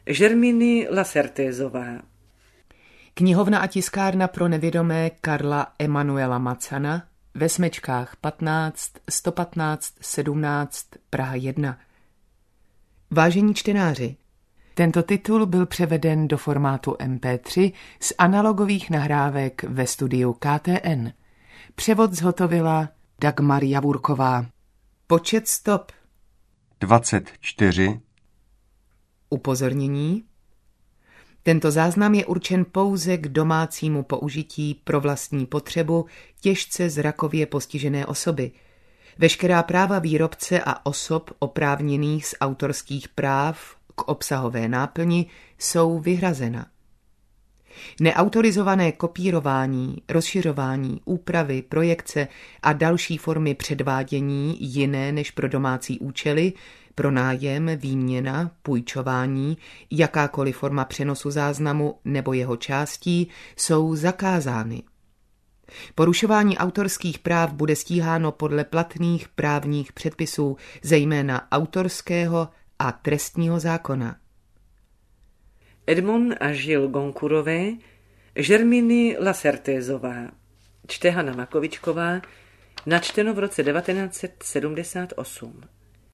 Žerminy Lacertézová. Knihovna a tiskárna pro nevědomé Karla Emanuela Macana ve Smečkách 15 115 17 Praha 1. Vážení čtenáři, tento titul byl převeden do formátu MP3 z analogových nahrávek ve studiu KTN. Převod zhotovila Dagmar Javurková. Počet stop 24. Upozornění. Tento záznam je určen pouze k domácímu použití pro vlastní potřebu těžce zrakově postižené osoby. Veškerá práva výrobce a osob oprávněných z autorských práv k obsahové náplni jsou vyhrazena. Neautorizované kopírování, rozšiřování, úpravy, projekce a další formy předvádění jiné než pro domácí účely, pronájem, výměna, půjčování, jakákoliv forma přenosu záznamu nebo jeho částí jsou zakázány. Porušování autorských práv bude stíháno podle platných právních předpisů, zejména autorského a trestního zákona. Edmond a Žil Goncourtové, Žerminy Lacertézová, čte Hana Makovičková, načteno v roce 1978.